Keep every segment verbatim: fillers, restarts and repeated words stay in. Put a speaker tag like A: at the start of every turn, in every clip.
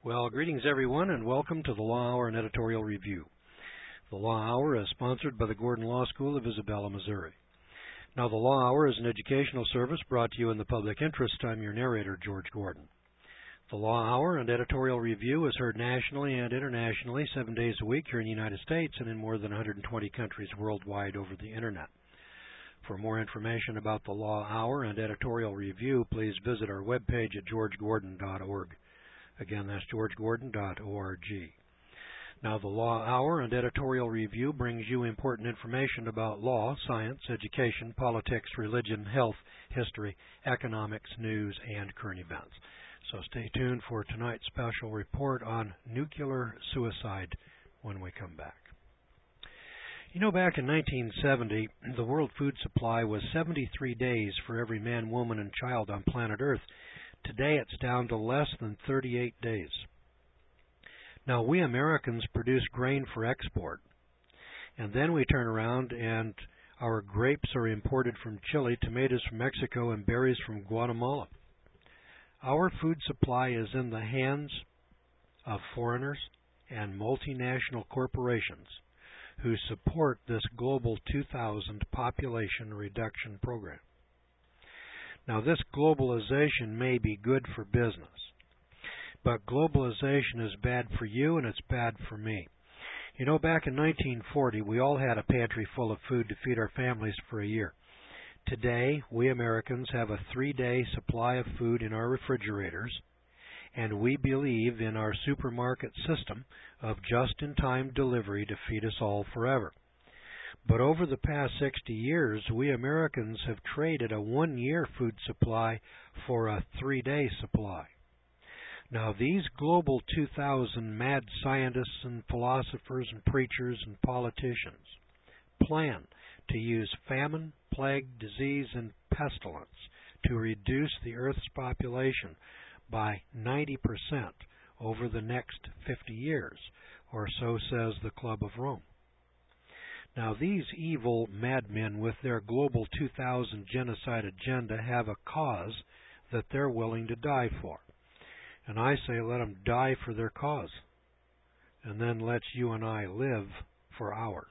A: Well, greetings everyone, and welcome to the Law Hour and Editorial Review. The Law Hour is sponsored by the Gordon Law School of Isabella, Missouri. Now, the Law Hour is an educational service brought to you in the public interest. I'm your narrator, George Gordon. The Law Hour and Editorial Review is heard nationally and internationally seven days a week here in the United States and in more than one hundred twenty countries worldwide over the Internet. For more information about the Law Hour and Editorial Review, please visit our webpage at george gordon dot org. Again, that's george gordon dot org. Now, the Law Hour and Editorial Review brings you important information about law, science, education, politics, religion, health, history, economics, news, and current events. So stay tuned for tonight's special report on nuclear suicide when we come back. You know, back in nineteen seventy, the world food supply was seventy-three days for every man, woman, and child on planet Earth. Today it's down to less than thirty-eight days. Now, we Americans produce grain for export, and then we turn around and our grapes are imported from Chile, tomatoes from Mexico, and berries from Guatemala. Our food supply is in the hands of foreigners and multinational corporations who support this Global two thousand population reduction program. Now, this globalization may be good for business, but globalization is bad for you and it's bad for me. You know, back in nineteen forty, we all had a pantry full of food to feed our families for a year. Today, we Americans have a three-day supply of food in our refrigerators, and we believe in our supermarket system of just-in-time delivery to feed us all forever. But over the past sixty years, we Americans have traded a one-year food supply for a three-day supply. Now, these Global two thousand mad scientists and philosophers and preachers and politicians plan to use famine, plague, disease, and pestilence to reduce the Earth's population by ninety percent over the next fifty years, or so says the Club of Rome. Now, these evil madmen with their Global two thousand genocide agenda have a cause that they're willing to die for. And I say let them die for their cause, and then let you and I live for ours.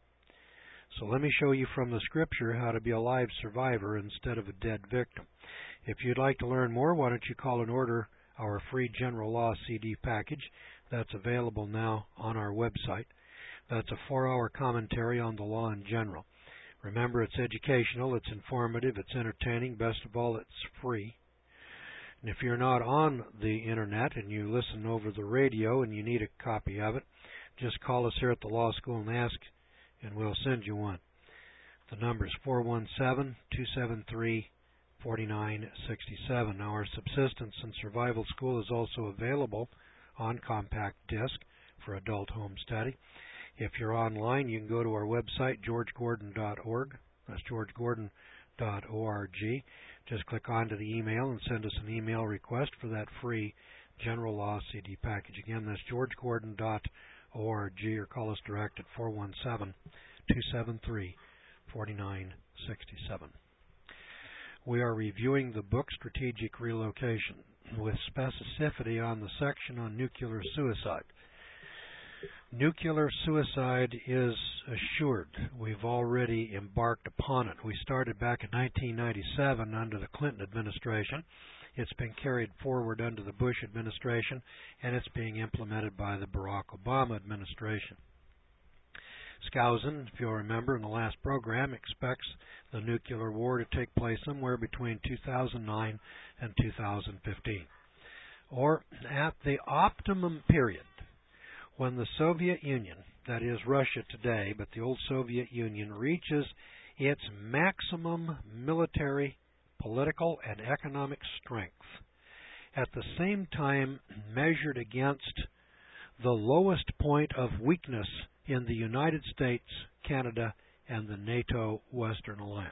A: So let me show you from the Scripture how to be a live survivor instead of a dead victim. If you'd like to learn more, why don't you call and order our free General Law C D package that's available now on our website. That's a four-hour commentary on the law in general. Remember, it's educational, it's informative, it's entertaining, best of all, it's free. And if you're not on the Internet and you listen over the radio and you need a copy of it, just call us here at the law school and ask, and we'll send you one. The number is four one seven, two seven three, four nine six seven. Now, our Subsistence and Survival School is also available on compact disc for adult home study. If you're online, you can go to our website, george gordon dot org. That's george gordon dot org. Just click onto the email and send us an email request for that free General Law C D package. Again, that's george gordon dot org, or call us direct at four one seven, two seven three, four nine six seven. We are reviewing the book Strategic Relocation with specificity on the section on nuclear suicide. Nuclear suicide is assured. We've already embarked upon it. We started back in nineteen ninety-seven under the Clinton administration. It's been carried forward under the Bush administration, and it's being implemented by the Barack Obama administration. Skousen, if you'll remember in the last program, expects the nuclear war to take place somewhere between two thousand nine and two thousand fifteen, or at the optimum period when the Soviet Union, that is Russia today, but the old Soviet Union, reaches its maximum military, political, and economic strength, at the same time measured against the lowest point of weakness in the United States, Canada, and the NATO Western Alliance.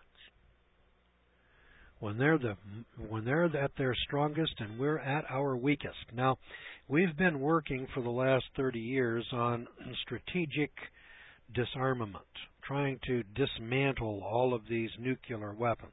A: When they're the when they're at their strongest and we're at our weakest. Now, we've been working for the last thirty years on strategic disarmament, trying to dismantle all of these nuclear weapons.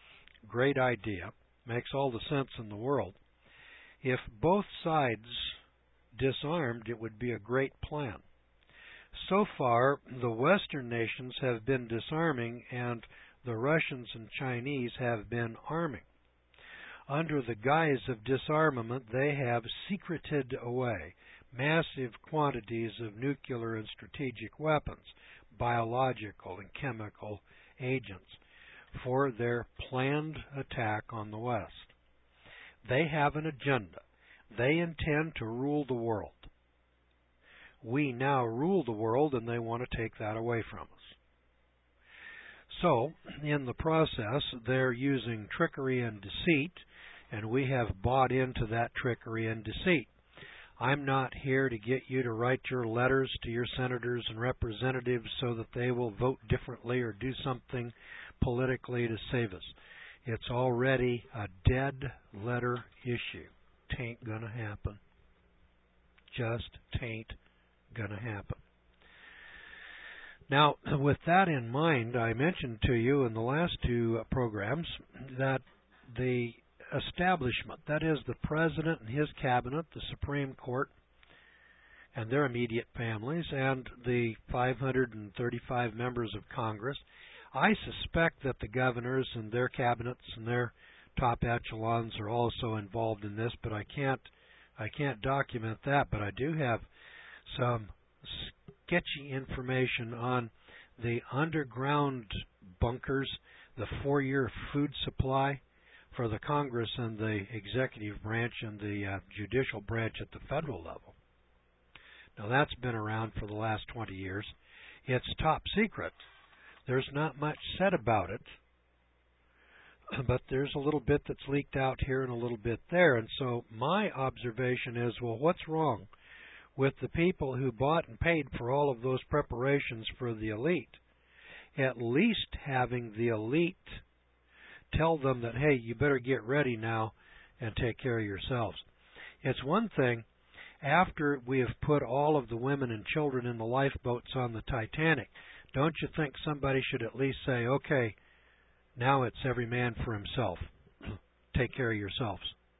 A: Great idea. Makes all the sense in the world. If both sides disarmed, it would be a great plan. So far, the Western nations have been disarming, and the Russians and Chinese have been arming. Under the guise of disarmament, they have secreted away massive quantities of nuclear and strategic weapons, biological and chemical agents, for their planned attack on the West. They have an agenda. They intend to rule the world. We now rule the world, and they want to take that away from us. So, in the process, they're using trickery and deceit, and we have bought into that trickery and deceit. I'm not here to get you to write your letters to your senators and representatives so that they will vote differently or do something politically to save us. It's already a dead letter issue. Tain't gonna happen. Just tain't gonna happen. Now, with that in mind, I mentioned to you in the last two programs that the establishment, that is the President and his cabinet, the Supreme Court and their immediate families, and the five hundred thirty-five members of Congress, I suspect that the governors and their cabinets and their top echelons are also involved in this, but I can't I can't document that, but I do have some sketchy information on the underground bunkers, the four-year food supply for the Congress and the executive branch and the uh, judicial branch at the federal level. Now, that's been around for the last twenty years. It's top secret. There's not much said about it, but there's a little bit that's leaked out here and a little bit there. And so my observation is, well, what's wrong with the people who bought and paid for all of those preparations for the elite? At least having the elite tell them that, hey, you better get ready now and take care of yourselves. It's one thing after we have put all of the women and children in the lifeboats on the Titanic. Don't you think somebody should at least say, okay, now it's every man for himself. Take care of yourselves.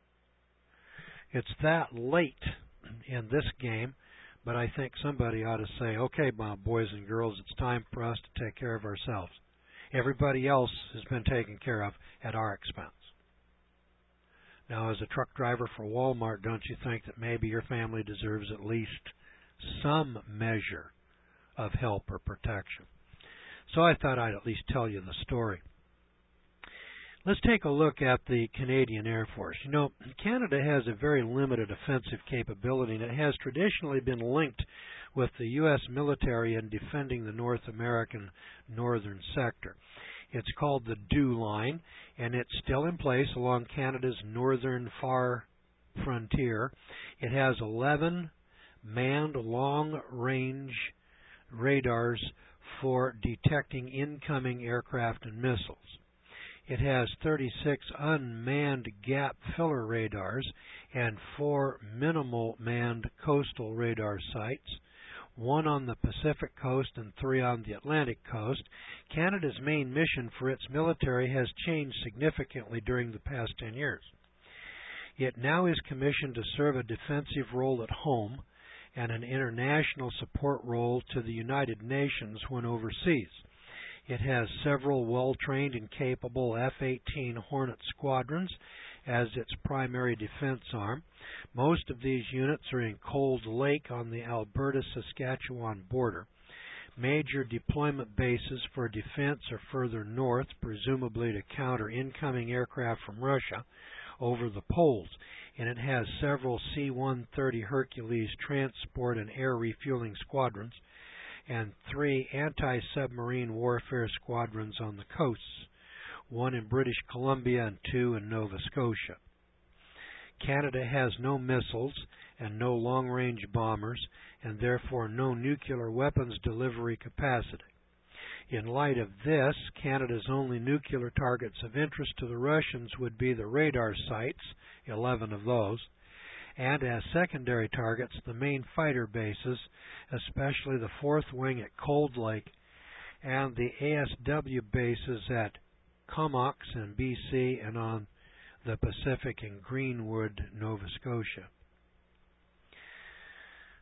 A: It's that late in this game, but I think somebody ought to say, okay, my boys and girls, it's time for us to take care of ourselves. Everybody else has been taken care of at our expense. Now, as a truck driver for Walmart, don't you think that maybe your family deserves at least some measure of help or protection? So I thought I'd at least tell you the story. Let's take a look at the Canadian Air Force. You know, Canada has a very limited offensive capability, and it has traditionally been linked with the U S military in defending the North American northern sector. It's called the D U line, and it's still in place along Canada's northern far frontier. It has eleven manned long-range radars for detecting incoming aircraft and missiles. It has thirty-six unmanned gap filler radars and four minimal manned coastal radar sites, one on the Pacific coast and three on the Atlantic coast. Canada's main mission for its military has changed significantly during the past ten years. It now is commissioned to serve a defensive role at home and an international support role to the United Nations when overseas. It has several well-trained and capable F eighteen Hornet squadrons as its primary defense arm. Most of these units are in Cold Lake on the Alberta-Saskatchewan border. Major deployment bases for defense are further north, presumably to counter incoming aircraft from Russia over the poles, and it has several C one thirty Hercules transport and air refueling squadrons and three anti-submarine warfare squadrons on the coasts, one in British Columbia and two in Nova Scotia. Canada has no missiles and no long-range bombers, and therefore no nuclear weapons delivery capacity. In light of this, Canada's only nuclear targets of interest to the Russians would be the radar sites, eleven of those, and as secondary targets, the main fighter bases, especially the fourth Wing at Cold Lake and the A S W bases at Comox in B C and on the Pacific in Greenwood, Nova Scotia.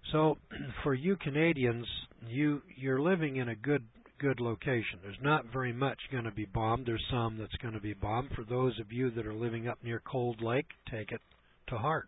A: So for you Canadians, you, you're living in a good good location. There's not very much going to be bombed. There's some that's going to be bombed. For those of you that are living up near Cold Lake, take it to heart.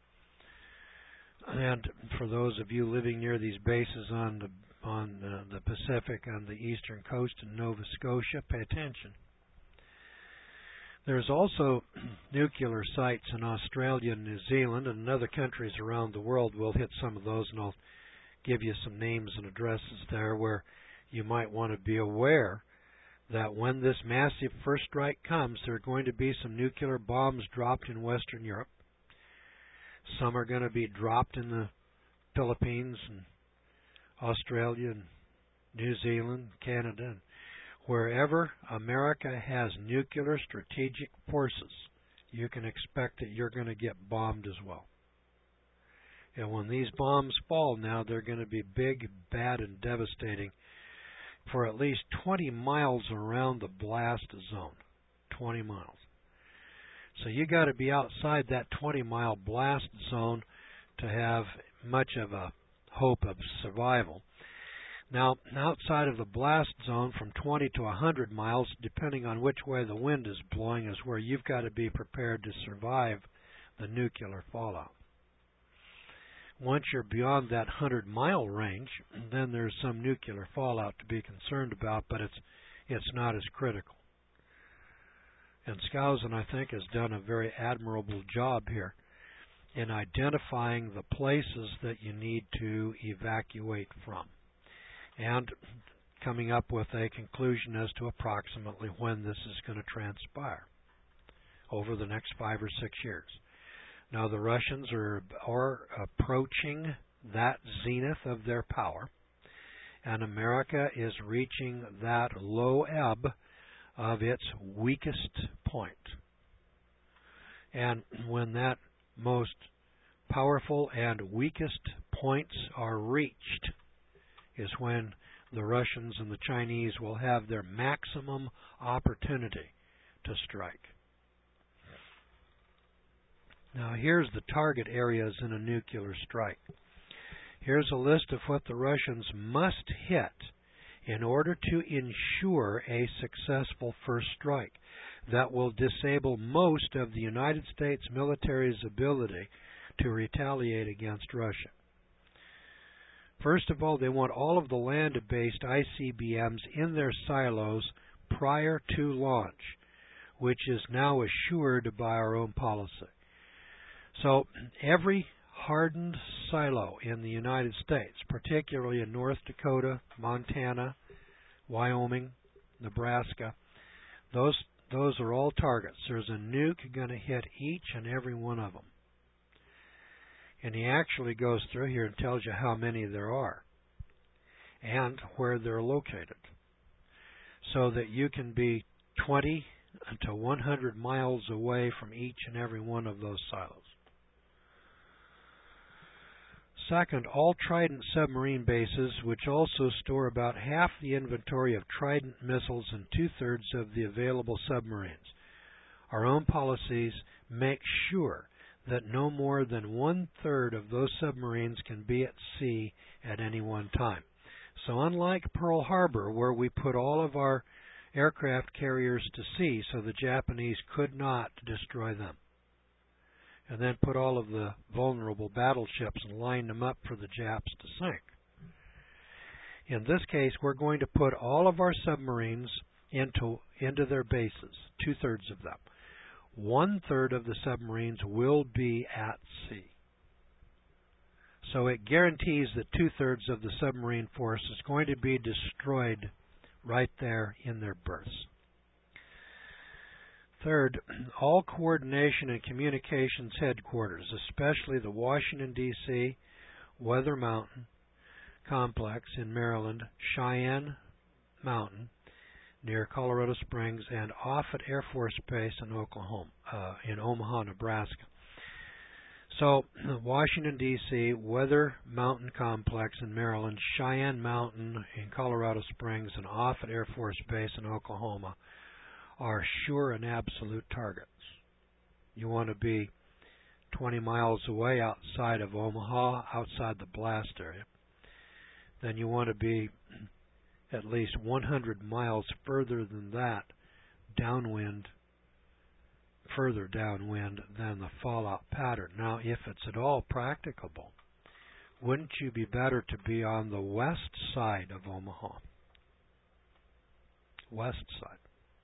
A: And for those of you living near these bases on the on uh, the Pacific, on the eastern coast in Nova Scotia, pay attention. There's also nuclear sites in Australia and New Zealand and in other countries around the world. We'll hit some of those, and I'll give you some names and addresses there where you might want to be aware that when this massive first strike comes, there are going to be some nuclear bombs dropped in Western Europe. Some are going to be dropped in the Philippines and Australia and New Zealand, Canada, and wherever America has nuclear strategic forces, you can expect that you're going to get bombed as well. And when these bombs fall now, they're going to be big, bad, and devastating for at least twenty miles around the blast zone. twenty miles. So you got to be outside that twenty mile blast zone to have much of a hope of survival. Now, outside of the blast zone from twenty to one hundred miles, depending on which way the wind is blowing, is where you've got to be prepared to survive the nuclear fallout. Once you're beyond that one hundred mile range, then there's some nuclear fallout to be concerned about, but it's it's not as critical. And Skousen, I think, has done a very admirable job here in identifying the places that you need to evacuate from and coming up with a conclusion as to approximately when this is going to transpire over the next five or six years. Now, the Russians are, are approaching that zenith of their power, and America is reaching that low ebb of its weakest point. And when that most powerful and weakest points are reached is when the Russians and the Chinese will have their maximum opportunity to strike. Now, here's the target areas in a nuclear strike. Here's a list of what the Russians must hit in order to ensure a successful first strike that will disable most of the United States military's ability to retaliate against Russia. First of all, they want all of the land-based I C B Ms in their silos prior to launch, which is now assured by our own policy. So every hardened silo in the United States, particularly in North Dakota, Montana, Wyoming, Nebraska, those those are all targets. There's a nuke going to hit each and every one of them. And he actually goes through here and tells you how many there are and where they're located, so that you can be twenty to one hundred miles away from each and every one of those silos. Second, all Trident submarine bases, which also store about half the inventory of Trident missiles and two-thirds of the available submarines. Our own policies make sure that no more than one-third of those submarines can be at sea at any one time. So unlike Pearl Harbor, where we put all of our aircraft carriers to sea so the Japanese could not destroy them, and then put all of the vulnerable battleships and line them up for the Japs to sink. In this case, we're going to put all of our submarines into, into their bases, two-thirds of them. One-third of the submarines will be at sea. So it guarantees that two-thirds of the submarine force is going to be destroyed right there in their berths. Third, all coordination and communications headquarters, especially the Washington, D C, Weather Mountain Complex in Maryland, Cheyenne Mountain near Colorado Springs, and Offutt Air Force Base in Oklahoma, uh, in Omaha, Nebraska. So, Washington, D C, Weather Mountain Complex in Maryland, Cheyenne Mountain in Colorado Springs, and Offutt Air Force Base in Oklahoma are sure and absolute targets. You want to be twenty miles away outside of Omaha, outside the blast area, then you want to be at least one hundred miles further than that, downwind, further downwind than the fallout pattern. Now, if it's at all practicable, wouldn't you be better to be on the west side of Omaha? West side.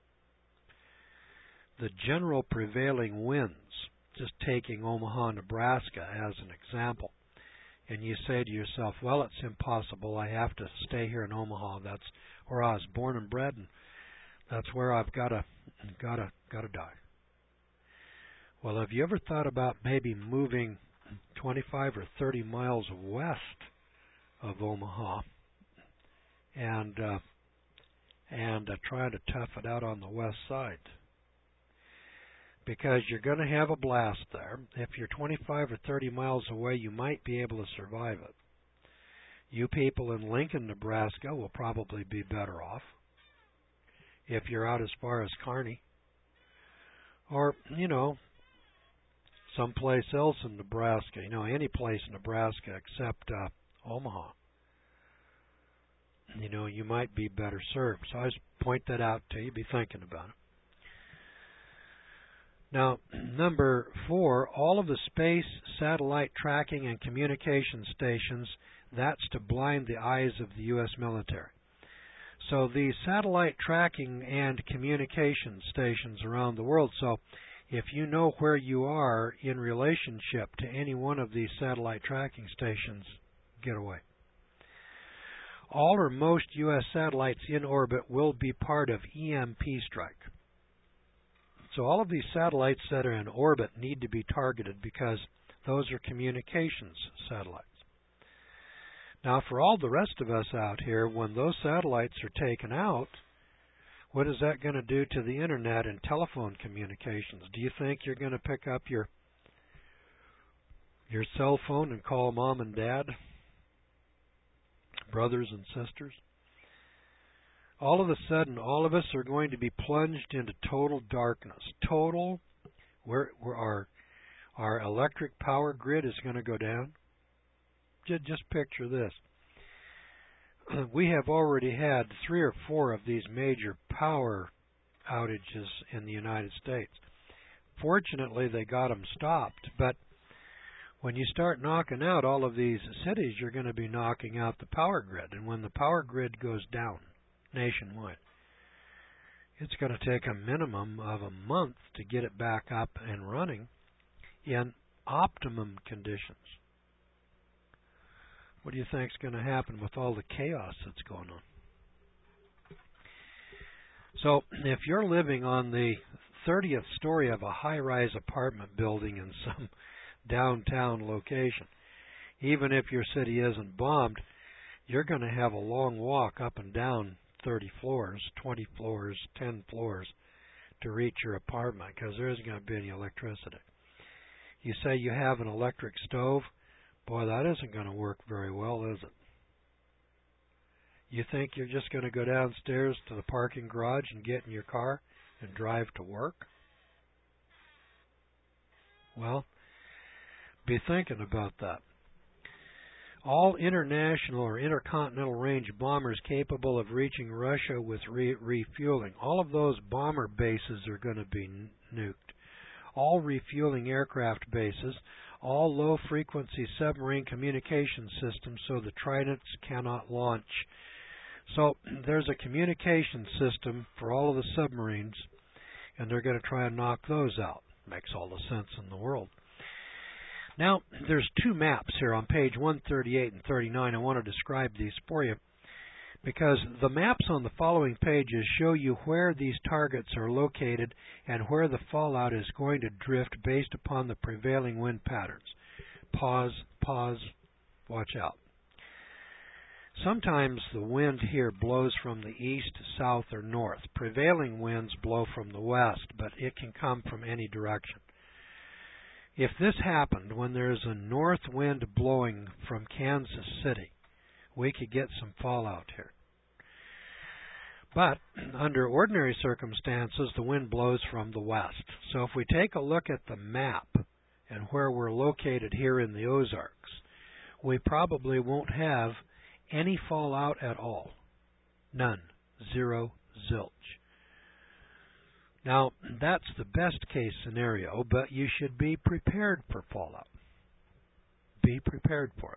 A: The general prevailing winds, just taking Omaha, Nebraska as an example, and you say to yourself, well, it's impossible. I have to stay here in Omaha. That's where I was born and bred, and that's where I've got to, got to, got to die. Well, have you ever thought about maybe moving twenty-five or thirty miles west of Omaha and uh, and uh, trying to tough it out on the west side? Because you're going to have a blast there. If you're twenty-five or thirty miles away, you might be able to survive it. You people in Lincoln, Nebraska will probably be better off if you're out as far as Kearney. Or, you know, someplace else in Nebraska, you know, any place in Nebraska except uh, Omaha. You know, you might be better served. So I just point that out to you. Be thinking about it. Now, number four, all of the space, satellite tracking, and communication stations, that's to blind the eyes of the U S military. So the satellite tracking and communication stations around the world, so if you know where you are in relationship to any one of these satellite tracking stations, get away. All or most U S satellites in orbit will be part of E M P strike. So all of these satellites that are in orbit need to be targeted because those are communications satellites. Now, for all the rest of us out here, when those satellites are taken out, what is that going to do to the internet and telephone communications? Do you think you're going to pick up your your cell phone and call mom and dad, brothers and sisters? All of a sudden, all of us are going to be plunged into total darkness. Total, where, where our our electric power grid is going to go down. Just, just picture this. We have already had three or four of these major power outages in the United States. Fortunately, they got them stopped, but when you start knocking out all of these cities, you're going to be knocking out the power grid. And when the power grid goes down nationwide, it's going to take a minimum of a month to get it back up and running in optimum conditions. What do you think is going to happen with all the chaos that's going on? So if you're living on the thirtieth story of a high-rise apartment building in some downtown location, even if your city isn't bombed, you're going to have a long walk up and down thirty floors, twenty floors, ten floors to reach your apartment because there isn't going to be any electricity. You say you have an electric stove. Boy, that isn't going to work very well, is it? You think you're just going to go downstairs to the parking garage and get in your car and drive to work? Well, be thinking about that. All international or intercontinental range bombers capable of reaching Russia with re refueling, all of those bomber bases are going to be nuked. All refueling aircraft bases, all low-frequency submarine communication systems so the Tridents cannot launch. So there's a communication system for all of the submarines, and they're going to try and knock those out. Makes all the sense in the world. Now, there's two maps here on page one thirty-eight and thirty-nine. I want to describe these for you because the maps on the following pages show you where these targets are located and where the fallout is going to drift based upon the prevailing wind patterns. Pause, pause, watch out. Sometimes the wind here blows from the east, south, or north. Prevailing winds blow from the west, but it can come from any direction. If this happened when there's a north wind blowing from Kansas City, we could get some fallout here. But under ordinary circumstances, the wind blows from the west. So if we take a look at the map and where we're located here in the Ozarks, we probably won't have any fallout at all. None. Zero. Zilch. Now, that's the best case scenario, but you should be prepared for fallout. Be prepared for it.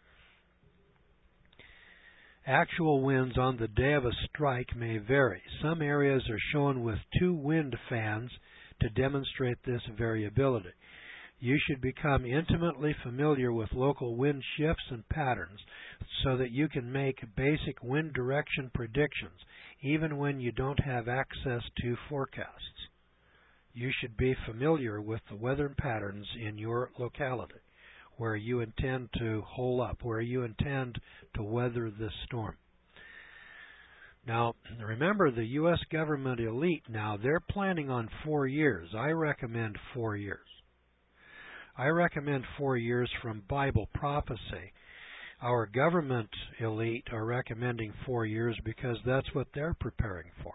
A: Actual winds on the day of a strike may vary. Some areas are shown with two wind fans to demonstrate this variability. You should become intimately familiar with local wind shifts and patterns so that you can make basic wind direction predictions even when you don't have access to forecasts. You should be familiar with the weather patterns in your locality where you intend to hole up, where you intend to weather this storm. Now, remember the U S government elite now, they're planning on four years. I recommend four years. I recommend four years from Bible prophecy. Our government elite are recommending four years because that's what they're preparing for.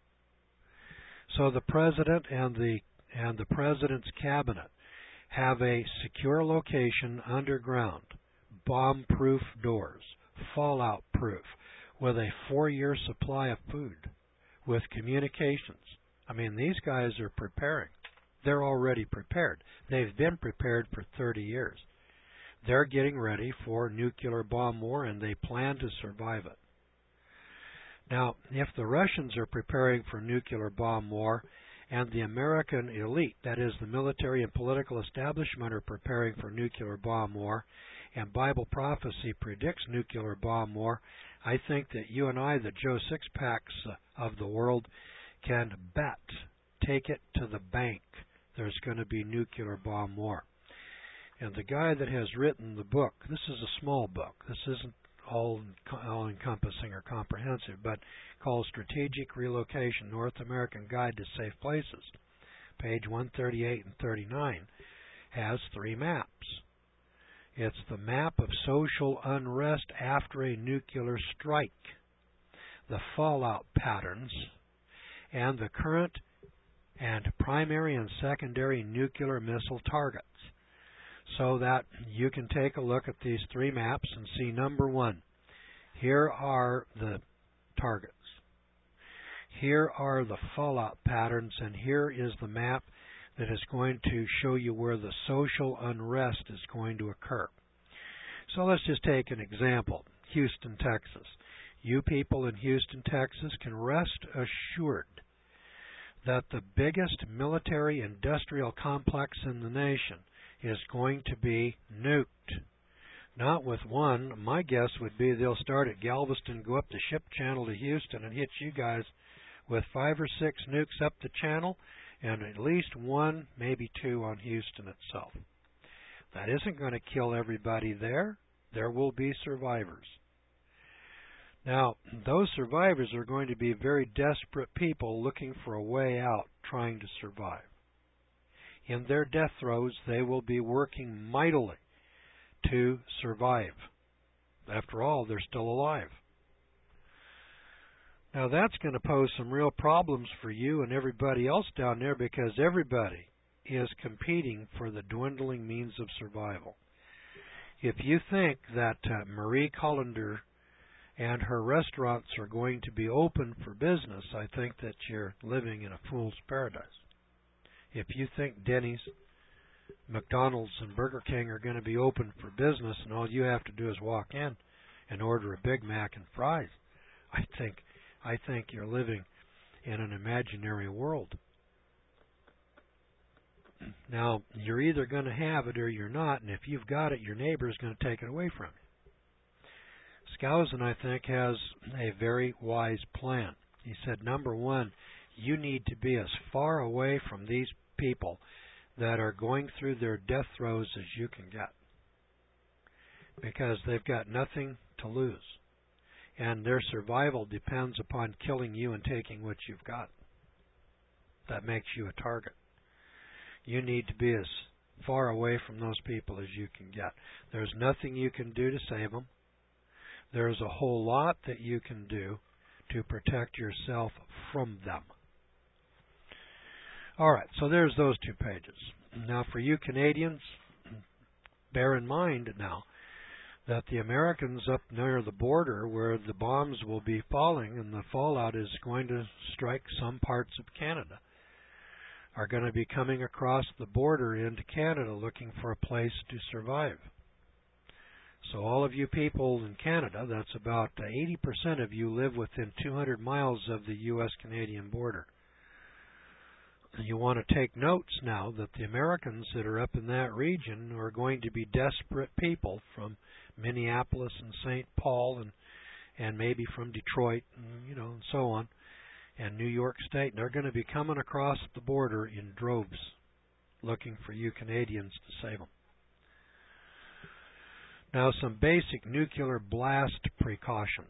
A: So the president and the and the president's cabinet have a secure location underground, bomb-proof doors, fallout-proof, with a four-year supply of food, with communications. I mean, these guys are preparing. They're already prepared. They've been prepared for thirty years. They're getting ready for nuclear bomb war, and they plan to survive it. Now, if the Russians are preparing for nuclear bomb war, and the American elite, that is the military and political establishment, are preparing for nuclear bomb war, and Bible prophecy predicts nuclear bomb war, I think that you and I, the Joe Sixpacks of the world, can bet, take it to the bank, there's going to be nuclear bomb war. And the guy that has written the book, this is a small book, this isn't all, all encompassing or comprehensive, but called Strategic Relocation, North American Guide to Safe Places, page one thirty-eight and thirty-nine, has three maps. It's the map of social unrest after a nuclear strike, the fallout patterns, and the current and primary and secondary nuclear missile targets, so that you can take a look at these three maps and see, number one, here are the targets. Here are the fallout patterns, and here is the map that is going to show you where the social unrest is going to occur. So let's just take an example, Houston, Texas. You people in Houston, Texas can rest assured that the biggest military industrial complex in the nation is going to be nuked. Not with one. My guess would be they'll start at Galveston, go up the ship channel to Houston, and hit you guys with five or six nukes up the channel, and at least one, maybe two on Houston itself. That isn't going to kill everybody there. There will be survivors. Now, those survivors are going to be very desperate people looking for a way out, trying to survive. In their death throes, they will be working mightily to survive. After all, they're still alive. Now, that's going to pose some real problems for you and everybody else down there, because everybody is competing for the dwindling means of survival. If you think that uh, Marie Callender and her restaurants are going to be open for business, I think that you're living in a fool's paradise. If you think Denny's, McDonald's, and Burger King are going to be open for business and all you have to do is walk in and order a Big Mac and fries, I think I think you're living in an imaginary world. Now, you're either going to have it or you're not, and if you've got it, your neighbor is going to take it away from you. Skousen, I think, has a very wise plan. He said, number one, you need to be as far away from these people that are going through their death throes as you can get, because they've got nothing to lose, and their survival depends upon killing you and taking what you've got. That makes you a target. You need to be as far away from those people as you can get. There's nothing you can do to save them. There's a whole lot that you can do to protect yourself from them. All right, so there's those two pages. Now, for you Canadians, bear in mind now that the Americans up near the border where the bombs will be falling and the fallout is going to strike some parts of Canada are going to be coming across the border into Canada looking for a place to survive. So all of you people in Canada, that's about eighty percent of you live within two hundred miles of the U S Canadian border. You want to take notes now that the Americans that are up in that region are going to be desperate people from Minneapolis and Saint Paul and and maybe from Detroit and, you know, and so on, and New York State. They're going to be coming across the border in droves looking for you Canadians to save them. Now, some basic nuclear blast precautions.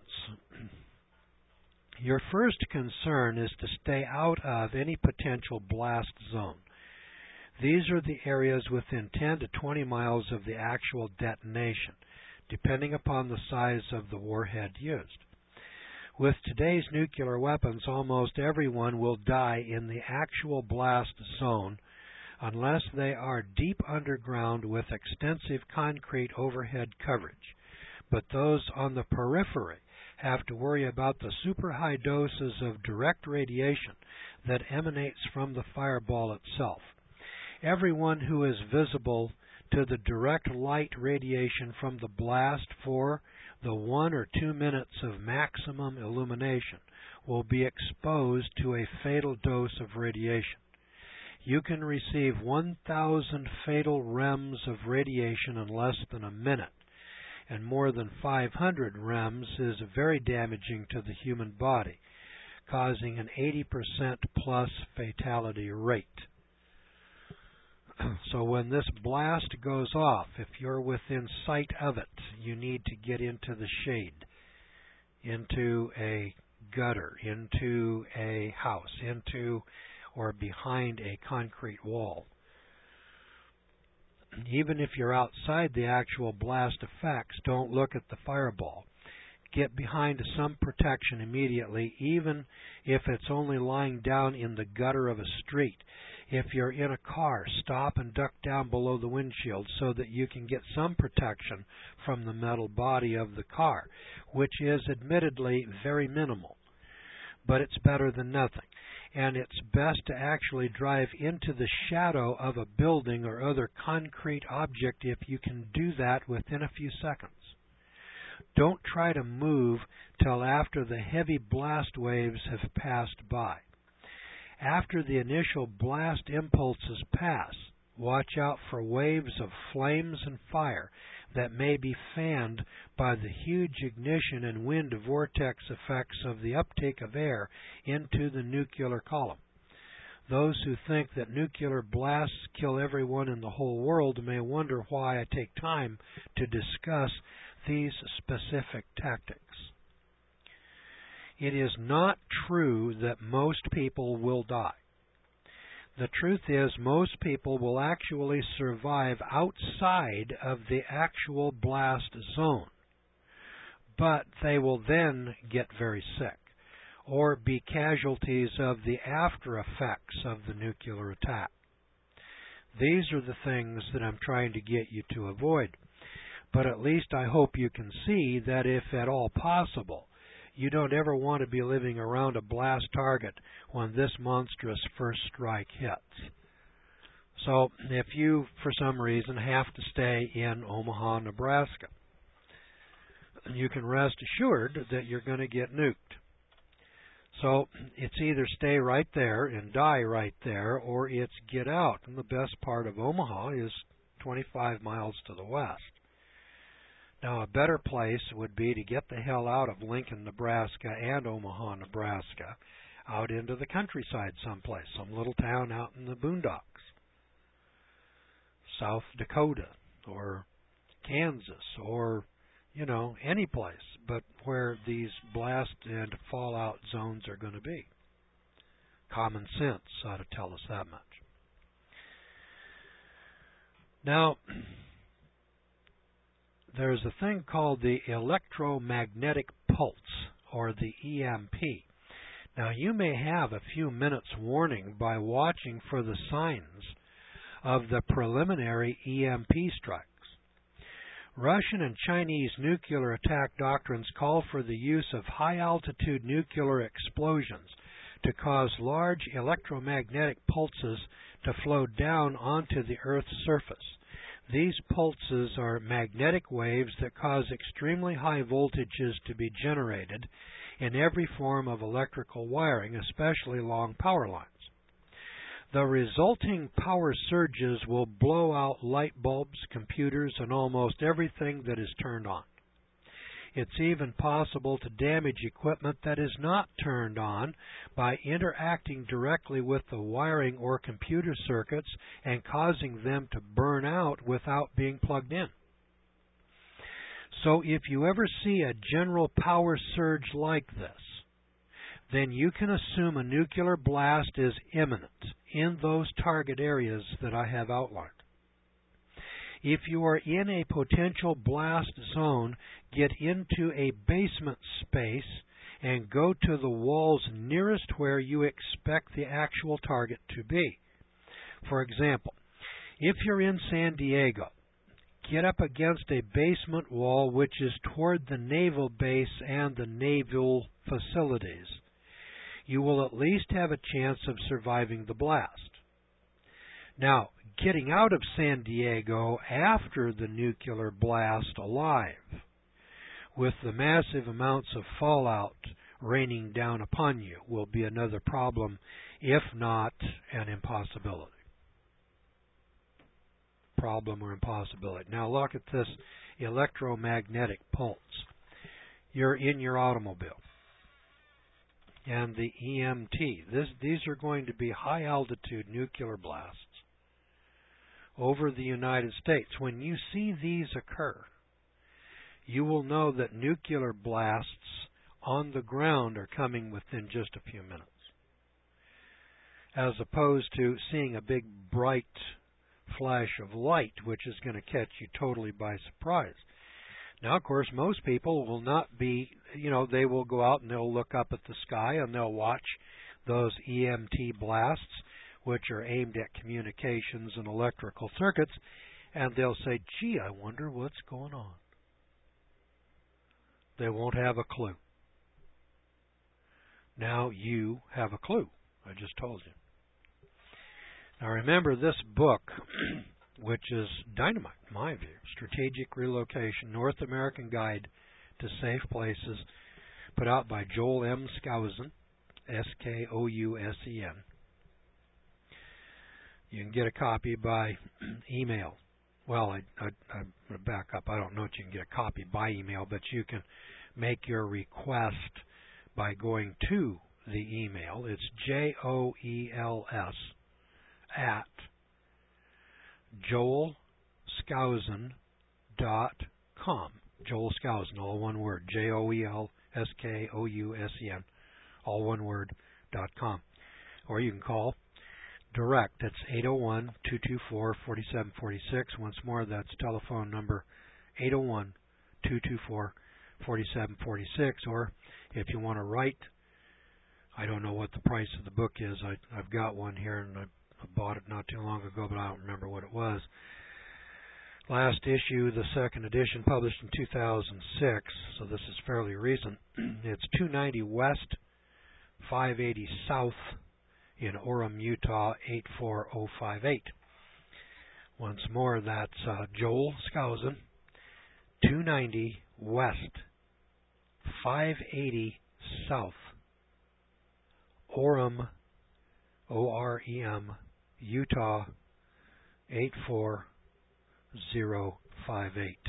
A: Your first concern is to stay out of any potential blast zone. These are the areas within ten to twenty miles of the actual detonation, depending upon the size of the warhead used. With today's nuclear weapons, almost everyone will die in the actual blast zone unless they are deep underground with extensive concrete overhead coverage. But those on the periphery have to worry about the super high doses of direct radiation that emanates from the fireball itself. Everyone who is visible to the direct light radiation from the blast for the one or two minutes of maximum illumination will be exposed to a fatal dose of radiation. You can receive one thousand fatal rems of radiation in less than a minute, and more than five hundred rems is very damaging to the human body, causing an eighty percent plus fatality rate. So when this blast goes off, if you're within sight of it, you need to get into the shade, into a gutter, into a house, into or behind a concrete wall. Even if you're outside the actual blast effects, don't look at the fireball. Get behind some protection immediately, even if it's only lying down in the gutter of a street. If you're in a car, stop and duck down below the windshield so that you can get some protection from the metal body of the car, which is admittedly very minimal, but it's better than nothing. And it's best to actually drive into the shadow of a building or other concrete object if you can do that within a few seconds. Don't try to move till after the heavy blast waves have passed by. After the initial blast impulses pass, watch out for waves of flames and fire that may be fanned by the huge ignition and wind vortex effects of the uptake of air into the nuclear column. Those who think that nuclear blasts kill everyone in the whole world may wonder why I take time to discuss these specific tactics. It is not true that most people will die. The truth is, most people will actually survive outside of the actual blast zone, but they will then get very sick or be casualties of the after effects of the nuclear attack. These are the things that I'm trying to get you to avoid. But at least I hope you can see that if at all possible, you don't ever want to be living around a blast target when this monstrous first strike hits. So if you, for some reason, have to stay in Omaha, Nebraska, you can rest assured that you're going to get nuked. So it's either stay right there and die right there, or it's get out. And the best part of Omaha is twenty-five miles to the west. Now, a better place would be to get the hell out of Lincoln, Nebraska and Omaha, Nebraska, out into the countryside someplace, some little town out in the boondocks, South Dakota or Kansas or, you know, any place, but where these blast and fallout zones are going to be. Common sense ought to tell us that much. Now, there's a thing called the electromagnetic pulse, or the E M P. Now, you may have a few minutes warning by watching for the signs of the preliminary E M P strikes. Russian and Chinese nuclear attack doctrines call for the use of high-altitude nuclear explosions to cause large electromagnetic pulses to flow down onto the Earth's surface. These pulses are magnetic waves that cause extremely high voltages to be generated in every form of electrical wiring, especially long power lines. The resulting power surges will blow out light bulbs, computers, and almost everything that is turned on. It's even possible to damage equipment that is not turned on by interacting directly with the wiring or computer circuits and causing them to burn out without being plugged in. So if you ever see a general power surge like this, then you can assume a nuclear blast is imminent in those target areas that I have outlined. If you are in a potential blast zone, get into a basement space and go to the walls nearest where you expect the actual target to be. For example, if you're in San Diego, get up against a basement wall which is toward the naval base and the naval facilities. You will at least have a chance of surviving the blast. Now, getting out of San Diego after the nuclear blast alive, with the massive amounts of fallout raining down upon you, will be another problem, if not an impossibility. Problem or impossibility. Now look at this electromagnetic pulse. You're in your automobile. And the E M T. This, these are going to be high-altitude nuclear blasts over the United States. When you see these occur, you will know that nuclear blasts on the ground are coming within just a few minutes, as opposed to seeing a big, bright flash of light, which is going to catch you totally by surprise. Now, of course, most people will not be, you know, they will go out and they'll look up at the sky and they'll watch those E M T blasts, which are aimed at communications and electrical circuits, and they'll say, gee, I wonder what's going on. They won't have a clue. Now you have a clue. I just told you. Now remember, this book, which is dynamite, in my view, Strategic Relocation, North American Guide to Safe Places, put out by Joel M. Skousen, S K O U S E N. You can get a copy by email. Well, I, I, I'm going to back up. I don't know if you can get a copy by email, but you can make your request by going to the email. It's J O E L S at joel skousen dot com. Joel Skousen, all one word. J O E L S K O U S E N, all one word, dot com. Or you can call direct. That's eight oh one, two two four, four seven four six. Once more, that's telephone number eight oh one, two two four, four seven four six. Or if you want to write, I don't know what the price of the book is. I, I've got one here, and I, I bought it not too long ago, but I don't remember what it was. Last issue, the second edition, published in two thousand six, so this is fairly recent. It's two ninety West, five eighty South in Orem, Utah, eight four oh five eight. Once more, that's uh, Joel Skousen, two ninety West, five eighty South, Orem, O R E M, Utah, eight four oh five eight.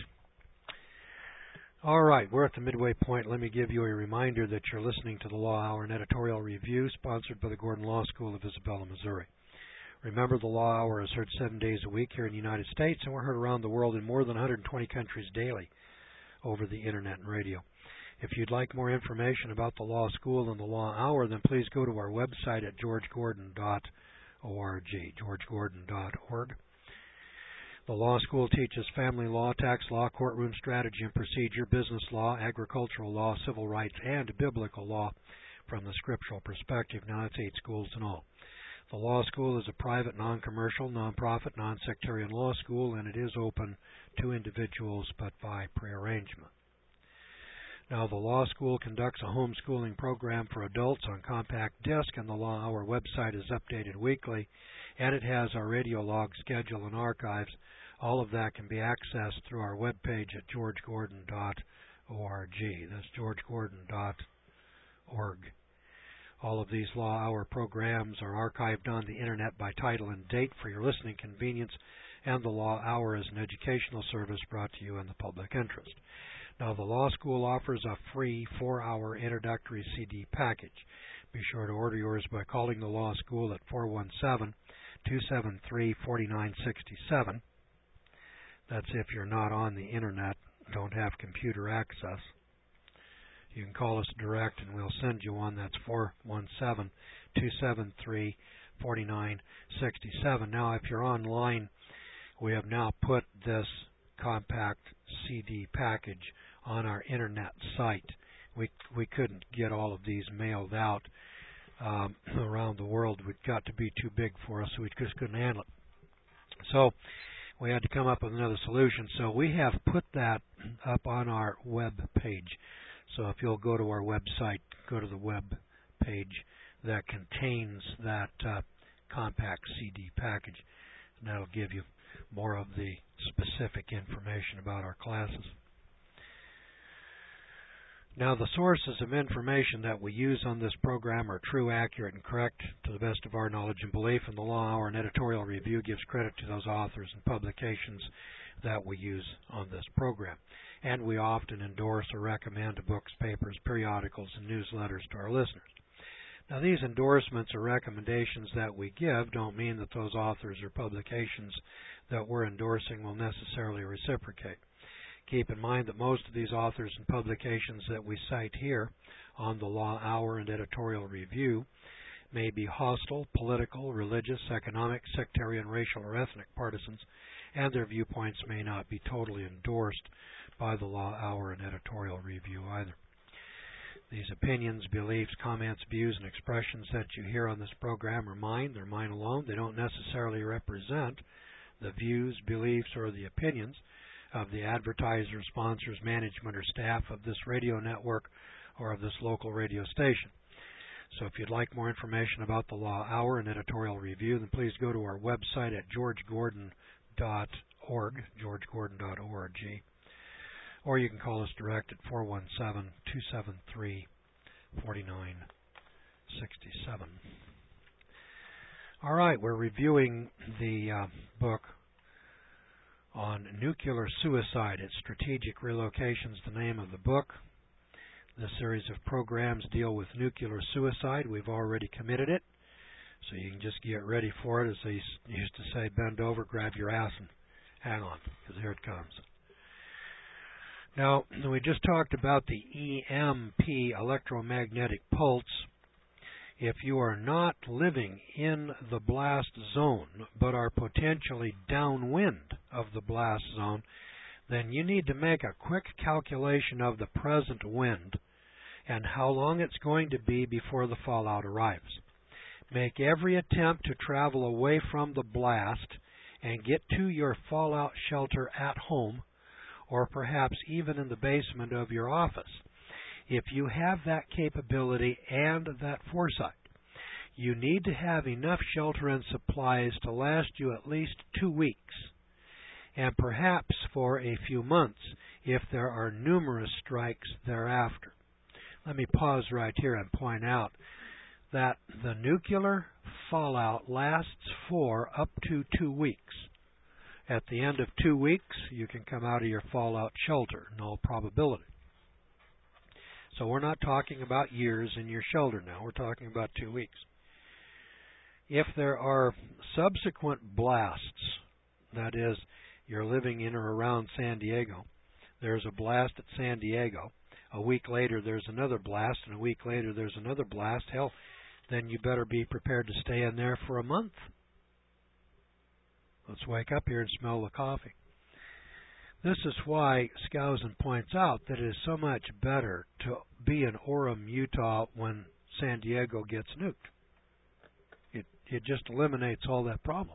A: All right, we're at the midway point. Let me give you a reminder that you're listening to the Law Hour, an editorial review sponsored by the Gordon Law School of Isabella, Missouri. Remember, the Law Hour is heard seven days a week here in the United States, and we're heard around the world in more than one hundred twenty countries daily over the Internet and radio. If you'd like more information about the Law School and the Law Hour, then please go to our website at george gordon dot org, george gordon dot org. The Law School teaches family law, tax law, courtroom strategy and procedure, business law, agricultural law, civil rights, and biblical law from the scriptural perspective. Now, that's eight schools in all. The law school is a private, non-commercial, non-profit, non-sectarian law school, and it is open to individuals but by prearrangement. Now, the law school conducts a homeschooling program for adults on compact disc, and the Law Hour website is updated weekly, and it has our radio log schedule and archives. All of that can be accessed through our webpage at george gordon dot org. That's george gordon dot org. All of these Law Hour programs are archived on the Internet by title and date for your listening convenience, and the Law Hour is an educational service brought to you in the public interest. Now, the law school offers a free four-hour introductory C D package. Be sure to order yours by calling the law school at four one seven, two seven three, four nine six seven. That's if you're not on the Internet, don't have computer access. You can call us direct and we'll send you one. That's four one seven, two seven three, four nine six seven. Now, if you're online, we have now put this compact C D package on our Internet site. We we couldn't get all of these mailed out um, around the world. It got to be too big for us, so we just couldn't handle it. So we had to come up with another solution. So we have put that up on our web page. So if you'll go to our website, go to the web page that contains that uh, compact C D package, and that'll give you more of the specific information about our classes. Now, the sources of information that we use on this program are true, accurate, and correct to the best of our knowledge and belief, and the Law Hour and Editorial Review gives credit to those authors and publications that we use on this program. And we often endorse or recommend books, papers, periodicals, and newsletters to our listeners. Now, these endorsements or recommendations that we give don't mean that those authors or publications that we're endorsing will necessarily reciprocate. Keep in mind that most of these authors and publications that we cite here on the Law Hour and Editorial Review may be hostile, political, religious, economic, sectarian, racial, or ethnic partisans, and their viewpoints may not be totally endorsed by the Law Hour and Editorial Review either. These opinions, beliefs, comments, views, and expressions that you hear on this program are mine. They're mine alone. They don't necessarily represent the views, beliefs, or the opinions of the advertisers, sponsors, management, or staff of this radio network or of this local radio station. So if you'd like more information about the Law Hour and Editorial Review, then please go to our website at george gordon dot org, george gordon dot org, or you can call us direct at four one seven, two seven three, four nine six seven. All right, we're reviewing the uh, book on nuclear suicide. It's Strategic Relocations, the name of the book. This series of programs deal with nuclear suicide. We've already committed it, so you can just get ready for it. As they used to say, bend over, grab your ass, and hang on, because here it comes. Now, we just talked about the E M P, electromagnetic pulse. If you are not living in the blast zone, but are potentially downwind of the blast zone, then you need to make a quick calculation of the present wind and how long it's going to be before the fallout arrives. Make every attempt to travel away from the blast and get to your fallout shelter at home, or perhaps even in the basement of your office. If you have that capability and that foresight, you need to have enough shelter and supplies to last you at least two weeks, and perhaps for a few months if there are numerous strikes thereafter. Let me pause right here and point out that the nuclear fallout lasts for up to two weeks. At the end of two weeks, you can come out of your fallout shelter, in all probability. So we're not talking about years in your shelter now. We're talking about two weeks. If there are subsequent blasts, that is, you're living in or around San Diego, there's a blast at San Diego, a week later there's another blast, and a week later there's another blast, hell, then you better be prepared to stay in there for a month. Let's wake up here and smell the coffee. This is why Skousen points out that it is so much better to be in Orem, Utah when San Diego gets nuked. It, it just eliminates all that problem.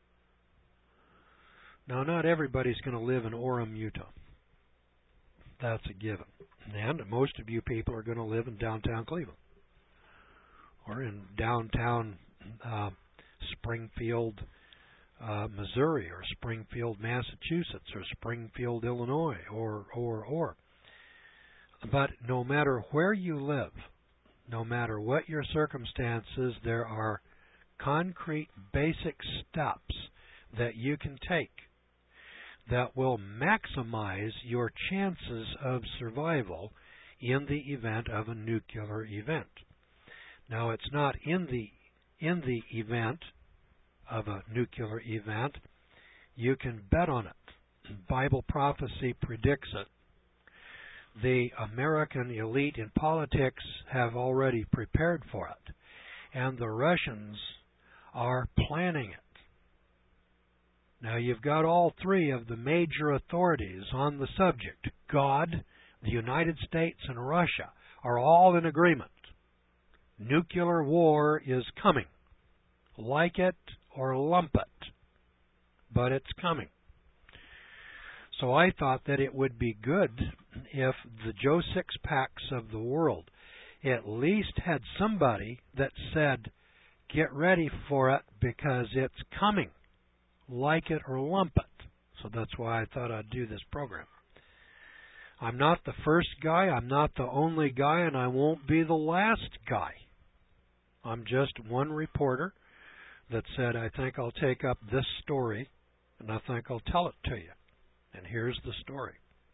A: Now, not everybody's going to live in Orem, Utah. That's a given. And most of you people are going to live in downtown Cleveland or in downtown uh, Springfield, uh, Missouri, or Springfield, Massachusetts, or Springfield, Illinois, or, or, or. But no matter where you live, no matter what your circumstances, there are concrete, basic steps that you can take that will maximize your chances of survival in the event of a nuclear event. Now, it's not in the in the event of a nuclear event. You can bet on it. Bible prophecy predicts it. The American elite in politics have already prepared for it, and the Russians are planning it. Now, you've got all three of the major authorities on the subject. God, the United States, and Russia are all in agreement. Nuclear war is coming. Like it or lump it, but it's coming. So I thought that it would be good if the Joe Sixpacks of the world at least had somebody that said, get ready for it because it's coming. Like it or lump it. So that's why I thought I'd do this program. I'm not the first guy, I'm not the only guy, and I won't be the last guy. I'm just one reporter that said, I think I'll take up this story, and I think I'll tell it to you. And here's the story.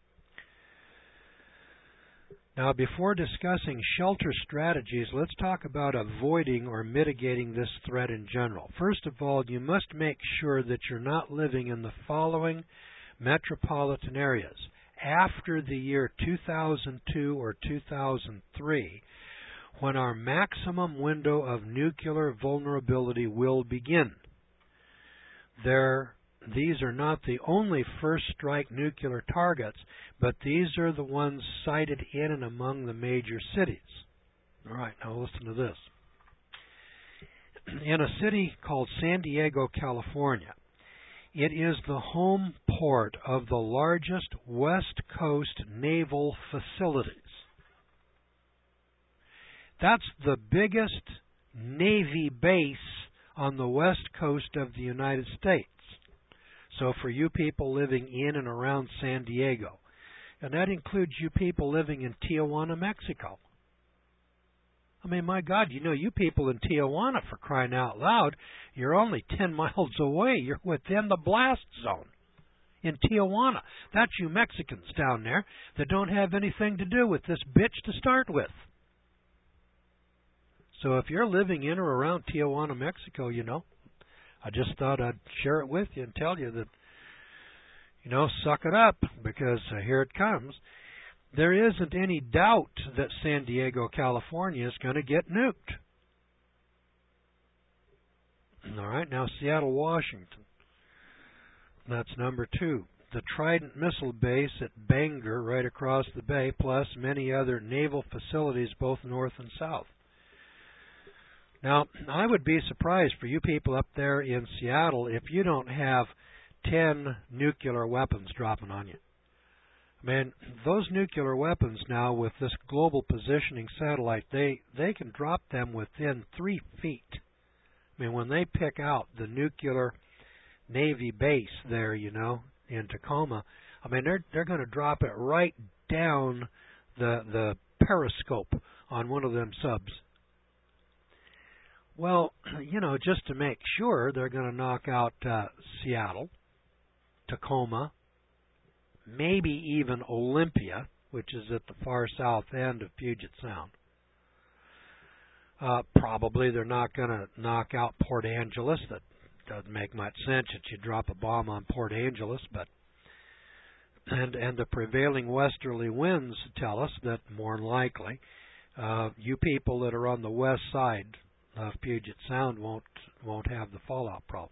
A: Now, before discussing shelter strategies, let's talk about avoiding or mitigating this threat in general. First of all, you must make sure that you're not living in the following metropolitan areas. After the year two thousand two or two thousand three, when our maximum window of nuclear vulnerability will begin. There These are not the only first-strike nuclear targets, but these are the ones cited in and among the major cities. All right, now listen to this. In a city called San Diego, California, it is the home port of the largest West Coast naval facilities. That's the biggest Navy base on the west coast of the United States. So for you people living in and around San Diego, and that includes you people living in Tijuana, Mexico. I mean, my God, you know, you people in Tijuana, for crying out loud, you're only ten miles away. You're within the blast zone in Tijuana. That's you Mexicans down there that don't have anything to do with this bitch to start with. So if you're living in or around Tijuana, Mexico, you know, I just thought I'd share it with you and tell you that, you know, suck it up, because uh, here it comes. There isn't any doubt that San Diego, California is going to get nuked. All right, now Seattle, Washington. That's number two. The Trident missile base at Bangor, right across the bay, plus many other naval facilities both north and south. Now, I would be surprised for you people up there in Seattle if you don't have ten nuclear weapons dropping on you. I mean, those nuclear weapons now with this global positioning satellite, they, they can drop them within three feet. I mean, when they pick out the nuclear Navy base there, you know, in Tacoma, I mean, they're they're going to drop it right down the the periscope on one of them subs. Well, you know, just to make sure, they're going to knock out uh, Seattle, Tacoma, maybe even Olympia, which is at the far south end of Puget Sound. Uh, probably they're not going to knock out Port Angeles. That doesn't make much sense that you drop a bomb on Port Angeles, but and and the prevailing westerly winds tell us that more than likely, uh, you people that are on the west side of Puget Sound won't won't have the fallout problem.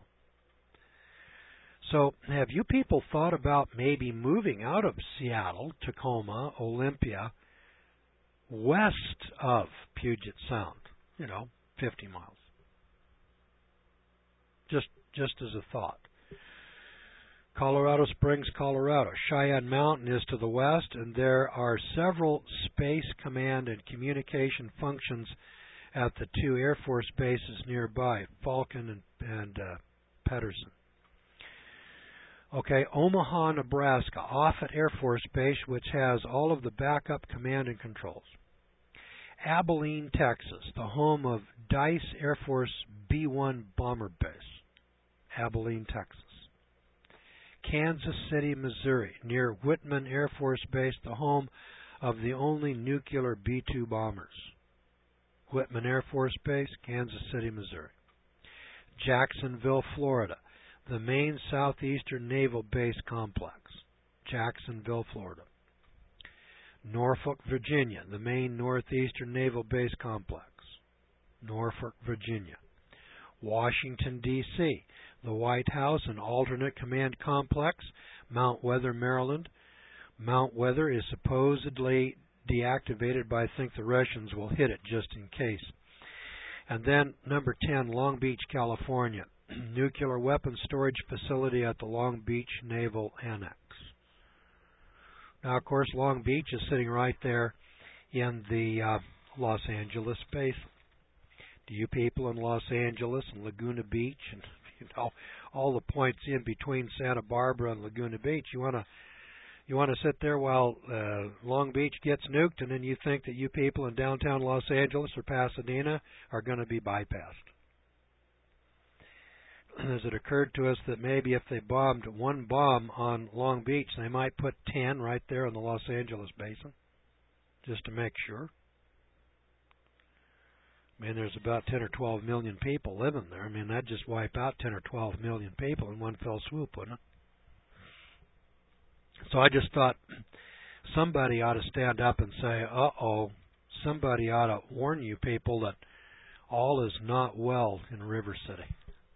A: So have you people thought about maybe moving out of Seattle, Tacoma, Olympia, west of Puget Sound, you know, fifty miles? Just, just as a thought. Colorado Springs, Colorado. Cheyenne Mountain is to the west, and there are several Space Command and communication functions at the two Air Force bases nearby, Falcon and, and uh, Pedersen. Okay, Omaha, Nebraska, Offutt Air Force Base, which has all of the backup command and controls. Abilene, Texas, the home of Dice Air Force B one Bomber Base. Abilene, Texas. Kansas City, Missouri, near Whitman Air Force Base, the home of the only nuclear B two bombers. Whitman Air Force Base, Kansas City, Missouri. Jacksonville, Florida, the main southeastern naval base complex. Jacksonville, Florida. Norfolk, Virginia, the main northeastern naval base complex. Norfolk, Virginia. Washington, D C, the White House and alternate command complex, Mount Weather, Maryland. Mount Weather is supposedly deactivated, but I think the Russians will hit it just in case. And then number ten, Long Beach, California, nuclear weapons storage facility at the Long Beach Naval Annex. Now, of course, Long Beach is sitting right there in the uh, Los Angeles basin. Do you people in Los Angeles and Laguna Beach and you know all the points in between Santa Barbara and Laguna Beach, you want to you want to sit there while uh, Long Beach gets nuked, and then you think that you people in downtown Los Angeles or Pasadena are going to be bypassed? Has it occurred to us that maybe if they bombed one bomb on Long Beach, they might put ten right there in the Los Angeles basin, just to make sure? I mean, there's about ten or twelve million people living there. I mean, that'd just wipe out ten or twelve million people in one fell swoop, wouldn't it? So I just thought somebody ought to stand up and say, uh-oh, somebody ought to warn you people that all is not well in River City.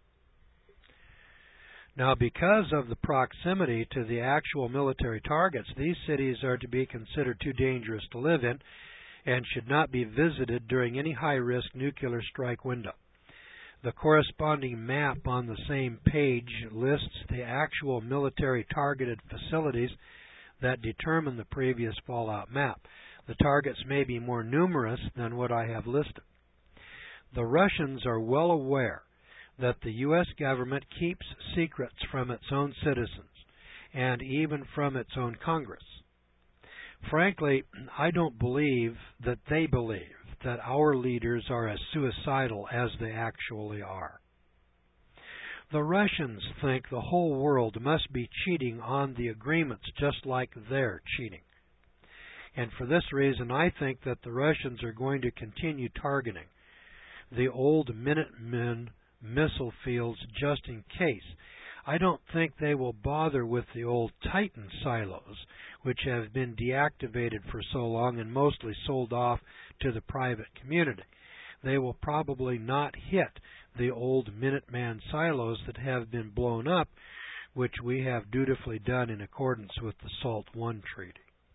A: Now, because of the proximity to the actual military targets, these cities are to be considered too dangerous to live in and should not be visited during any high-risk nuclear strike window. The corresponding map on the same page lists the actual military targeted facilities that determine the previous fallout map. The targets may be more numerous than what I have listed. The Russians are well aware that the U S government keeps secrets from its own citizens and even from its own Congress. Frankly, I don't believe that they believe that our leaders are as suicidal as they actually are. The Russians think the whole world must be cheating on the agreements just like they're cheating. And for this reason, I think that the Russians are going to continue targeting the old Minutemen missile fields just in case. I don't think they will bother with the old Titan silos, which have been deactivated for so long and mostly sold off to the private community. They will probably not hit the old Minuteman silos that have been blown up, which we have dutifully done in accordance with the SALT one Treaty.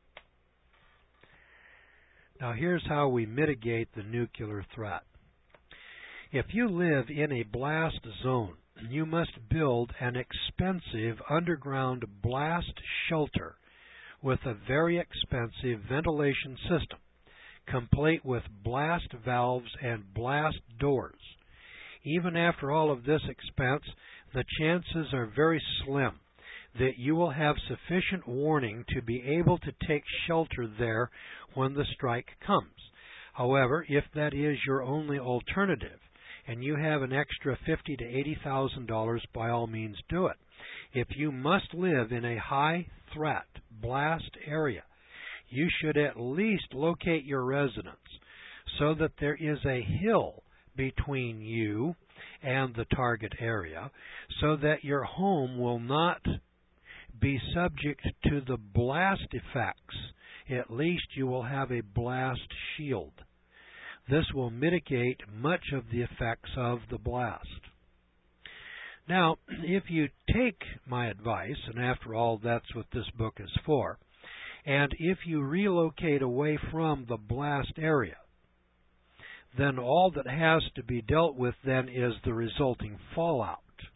A: Now here's how we mitigate the nuclear threat. If you live in a blast zone, you must build an expensive underground blast shelter with a very expensive ventilation system, complete with blast valves and blast doors. Even after all of this expense, the chances are very slim that you will have sufficient warning to be able to take shelter there when the strike comes. However, if that is your only alternative, and you have an extra fifty thousand to eighty thousand dollars, by all means do it. If you must live in a high-threat blast area, you should at least locate your residence so that there is a hill between you and the target area, so that your home will not be subject to the blast effects. At least you will have a blast shield. This will mitigate much of the effects of the blast. Now, if you take my advice, and after all, that's what this book is for, and if you relocate away from the blast area, then all that has to be dealt with then is the resulting fallout.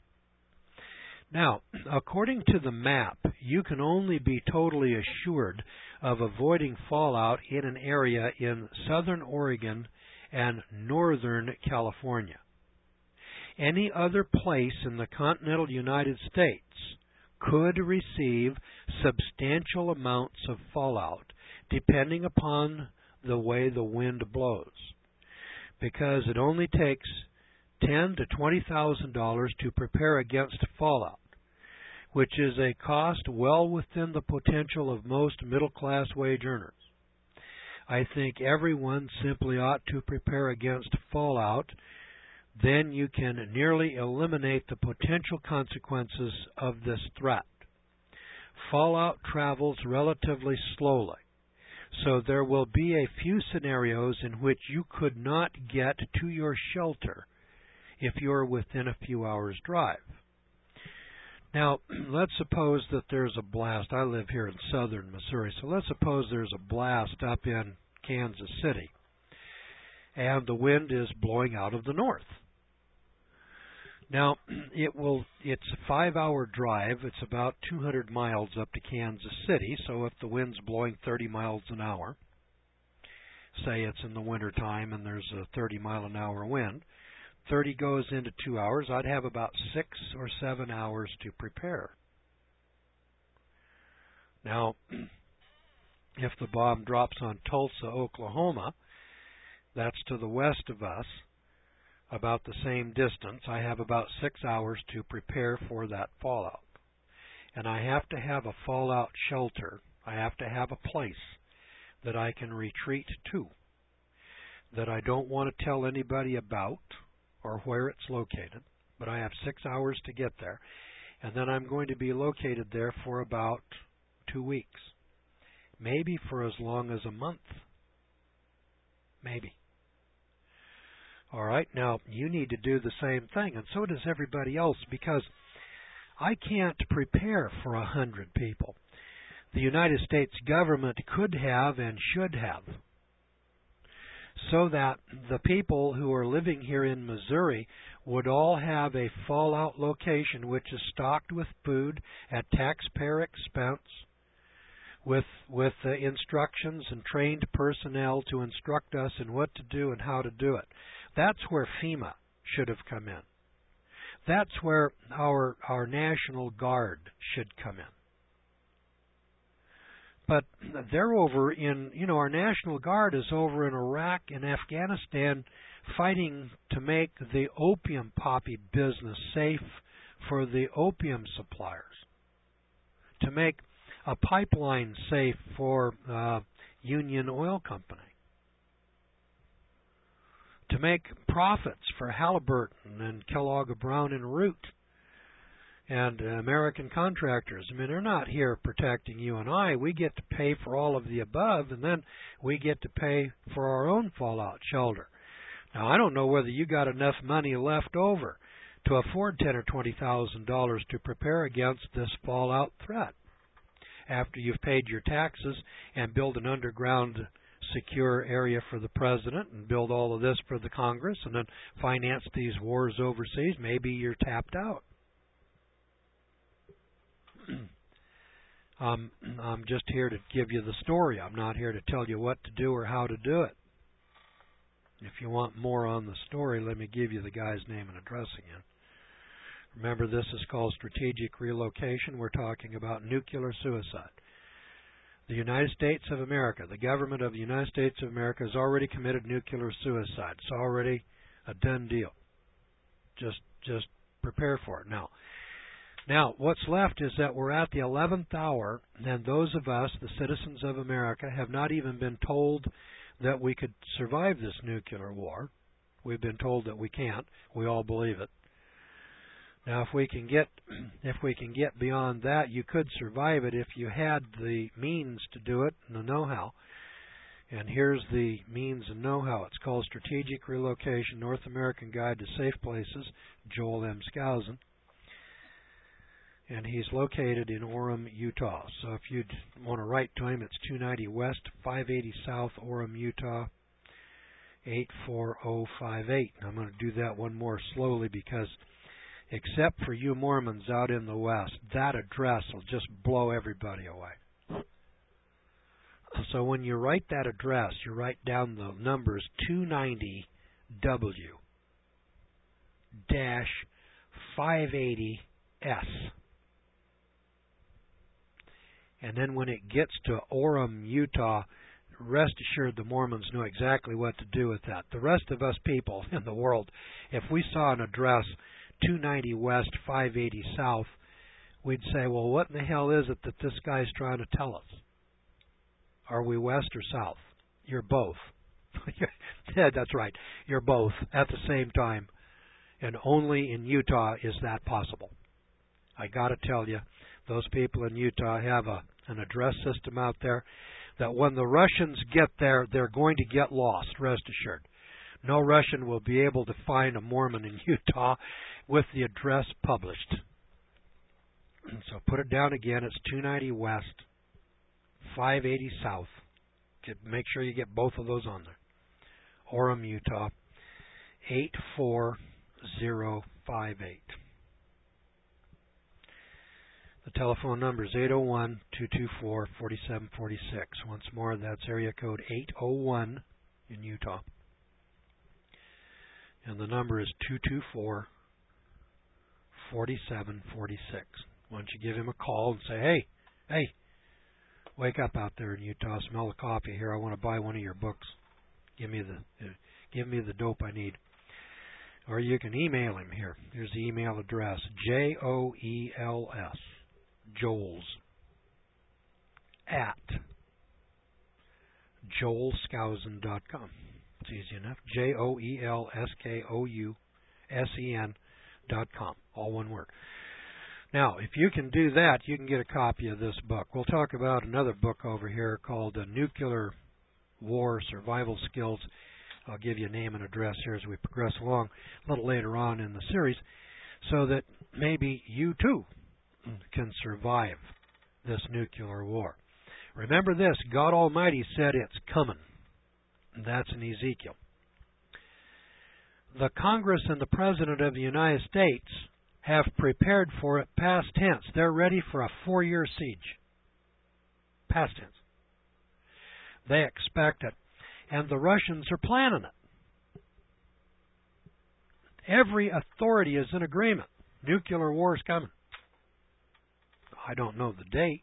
A: Now, according to the map, you can only be totally assured of avoiding fallout in an area in southern Oregon and northern California. Any other place in the continental United States could receive substantial amounts of fallout depending upon the way the wind blows, because it only takes ten to twenty thousand dollars to prepare against fallout, which is a cost well within the potential of most middle-class wage earners. I think everyone simply ought to prepare against fallout. Then you can nearly eliminate the potential consequences of this threat. Fallout travels relatively slowly, so there will be a few scenarios in which you could not get to your shelter if you're within a few hours' drive. Now, let's suppose that there's a blast. I live here in southern Missouri, so let's suppose there's a blast up in Kansas City, and the wind is blowing out of the north. Now, it will, it's a five-hour drive. It's about two hundred miles up to Kansas City, so if the wind's blowing thirty miles an hour, say it's in the winter time and there's a thirty mile an hour wind, thirty goes into two hours, I'd have about six or seven hours to prepare. Now, if the bomb drops on Tulsa, Oklahoma, that's to the west of us, about the same distance. I have about six hours to prepare for that fallout. And I have to have a fallout shelter. I have to have a place that I can retreat to, that I don't want to tell anybody about or where it's located, but I have six hours to get there. And then I'm going to be located there for about two weeks, maybe for as long as a month, maybe. All right, now you need to do the same thing, and so does everybody else, because I can't prepare for a hundred people. The United States government could have and should have, so that the people who are living here in Missouri would all have a fallout location which is stocked with food at taxpayer expense, with with uh, instructions and trained personnel to instruct us in what to do and how to do it. That's where FEMA should have come in. That's where our our National Guard should come in. But they're over in, you know, our National Guard is over in Iraq and Afghanistan fighting to make the opium poppy business safe for the opium suppliers, to make a pipeline safe for uh, Union Oil Company, to make profits for Halliburton and Kellogg Brown and Root and uh, American contractors. I mean, they're not here protecting you and I. We get to pay for all of the above, and then we get to pay for our own fallout shelter. Now, I don't know whether you got enough money left over to afford ten or twenty thousand dollars to prepare against this fallout threat after you've paid your taxes and build an underground secure area for the president and build all of this for the Congress and then finance these wars overseas. Maybe you're tapped out. um, I'm just here to give you the story. I'm not here to tell you what to do or how to do it. If you want more on the story, let me give you the guy's name and address again. Remember, this is called strategic relocation. We're talking about nuclear suicide. The United States of America, the government of the United States of America has already committed nuclear suicide. It's already a done deal. Just just prepare for it. Now, now what's left is that we're at the eleventh hour, and those of us, the citizens of America, have not even been told that we could survive this nuclear war. We've been told that we can't. We all believe it. Now, if we can get if we can get beyond that, you could survive it if you had the means to do it and the know-how. And here's the means and know-how. It's called Strategic Relocation, North American Guide to Safe Places, Joel M. Skousen. And he's located in Orem, Utah. So if you'd want to write to him, it's two ninety West, five eighty South, Orem, Utah, eight four zero five eight. I'm going to do that one more slowly because except for you Mormons out in the West. That address will just blow everybody away. So when you write that address, you write down the numbers two ninety W dash five eighty S. And then when it gets to Orem, Utah, rest assured the Mormons know exactly what to do with that. The rest of us people in the world, if we saw an address two ninety West, five eighty South, we'd say, well, what in the hell is it that this guy's trying to tell us? Are we west or south? You're both. Yeah, that's right. You're both at the same time. And only in Utah is that possible. I got to tell you, those people in Utah have a, an address system out there that when the Russians get there, they're going to get lost, rest assured. No Russian will be able to find a Mormon in Utah with the address published. So put it down again. It's two ninety West, five eighty South. Get, make sure you get both of those on there. Orem, Utah, eight four zero five eight. The telephone number is eight oh one, two two four, four seven four six. Once more, that's area code eight oh one in Utah. And the number is two two four, four seven four six. Why don't you give him a call and say, hey, hey, wake up out there in Utah, smell the coffee here. I want to buy one of your books. Give me the uh, give me the dope I need. Or you can email him here. Here's the email address, J O E L S, Joels, at joel skousen dot com. It's easy enough. J O E L S K O U S E N dot com. All one word. Now, if you can do that, you can get a copy of this book. We'll talk about another book over here called uh, Nuclear War Survival Skills. I'll give you a name and address here as we progress along a little later on in the series so that maybe you too can survive this nuclear war. Remember this, God Almighty said it's coming. That's in Ezekiel. The Congress and the President of the United States have prepared for it past tense. They're ready for a four-year siege. Past tense. They expect it. And the Russians are planning it. Every authority is in agreement. Nuclear war is coming. I don't know the date.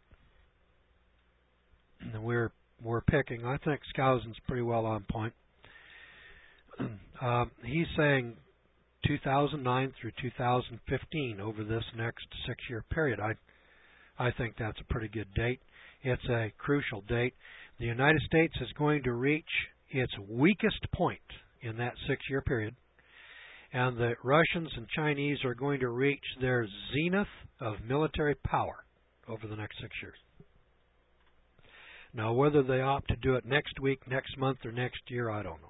A: And we're we're picking. I think Skousen's pretty well on point. Uh, he's saying two thousand nine through two thousand fifteen over this next six-year period. I I think that's a pretty good date. It's a crucial date. The United States is going to reach its weakest point in that six-year period, and the Russians and Chinese are going to reach their zenith of military power over the next six years. Now, whether they opt to do it next week, next month, or next year, I don't know.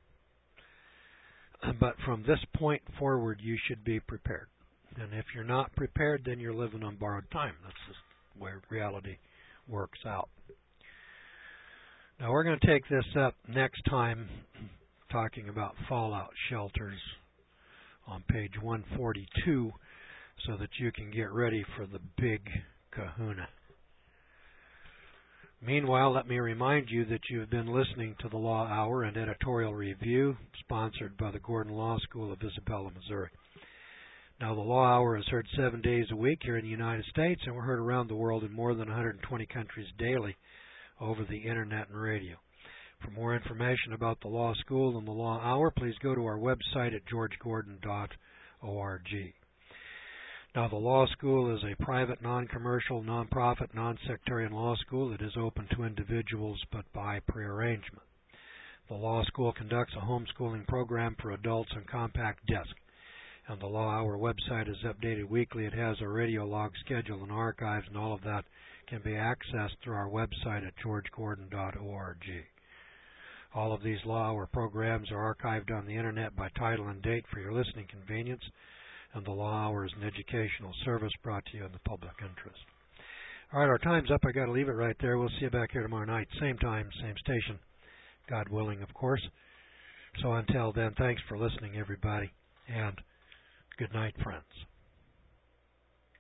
A: But from this point forward, you should be prepared. And if you're not prepared, then you're living on borrowed time. That's just where reality works out. Now, we're going to take this up next time, talking about fallout shelters on page one forty-two, so that you can get ready for the big kahuna. Meanwhile, let me remind you that you have been listening to the Law Hour and Editorial Review, sponsored by the Gordon Law School of Isabella, Missouri. Now, the Law Hour is heard seven days a week here in the United States, and we're heard around the world in more than one hundred twenty countries daily over the Internet and radio. For more information about the Law School and the Law Hour, please go to our website at george gordon dot org. Now, the Law School is a private, non-commercial, non-profit, non-sectarian law school that is open to individuals but by prearrangement. The Law School conducts a homeschooling program for adults on compact disc, and the Law Hour website is updated weekly. It has a radio log schedule and archives, and all of that can be accessed through our website at george gordon dot org. All of these Law Hour programs are archived on the Internet by title and date for your listening convenience, and the Law Hour is an educational service brought to you in the public interest. All right, our time's up. I got to leave it right there. We'll see you back here tomorrow night, same time, same station, God willing, of course. So until then, thanks for listening, everybody, and good night, friends.